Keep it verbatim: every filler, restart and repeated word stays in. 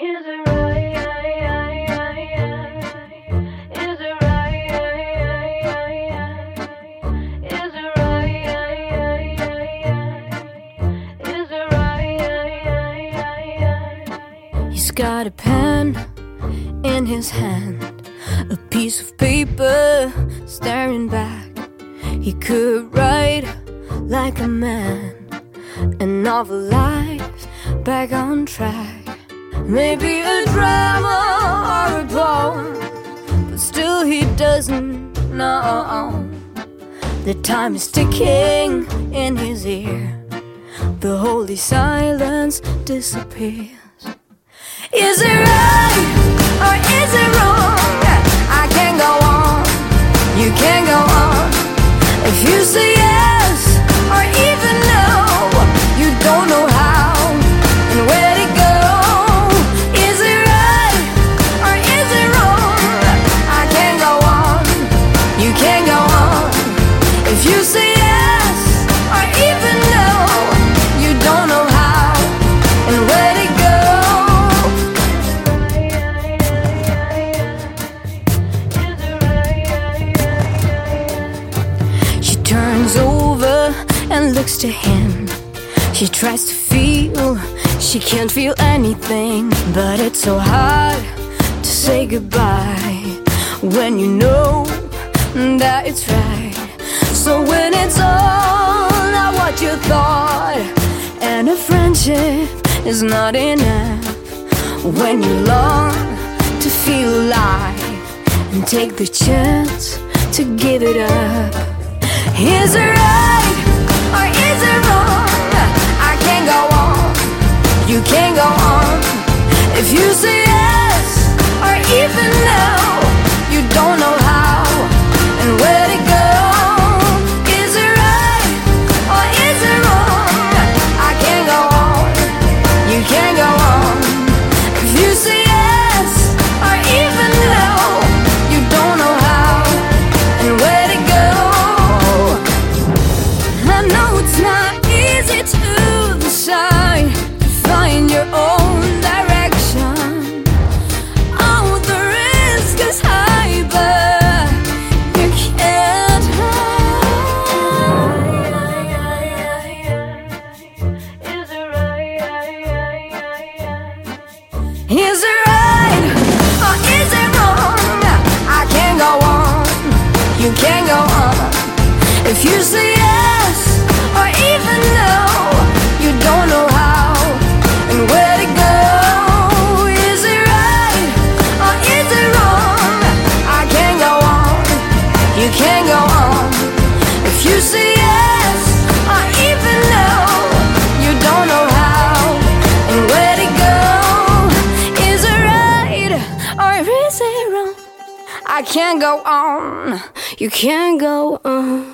Is it right? Is it right? Is it right? Is it right? He's got a pen in his hand, a piece of paper staring back. He could write like a man, a novel life back on track. Maybe a drama or a poem, but still he doesn't know. The time is ticking in his ear, the holy silence disappears. Is it right or is it wrong? I can't go on, you can't go on. If you say yes or even no, you don't know how and where to go. Is it right or is it wrong? I can't go on, you can't go on. If you say yes or even no, you don't know how and where to go. She turns over and looks to him. She tries to feel, she can't feel anything. But it's so hard to say goodbye when you know that it's right. So when it's all not what you thought, and a friendship is not enough, when you long to feel alive and take the chance to give it up. Is it right or is it wrong? I can't go on, you can't go on. If you say yes or even no, you don't know how and where to go. Is it right or is it wrong? I can't go on, you can't go on. If you say yes or even no, you don't know how and where to go. I know it's not easy to decide, to find your own direction. Oh, the risk is high, but you can't hide. Is it right? Is it right or is it wrong? I can't go on, you can't go on. If you say yes or even no, you don't know how and where to go. Is it right or is it wrong? I can't go on, you can't go on. If you say yes or even no, you don't know how and where to go. Is it right or is it wrong? I can't go on, you can't go on.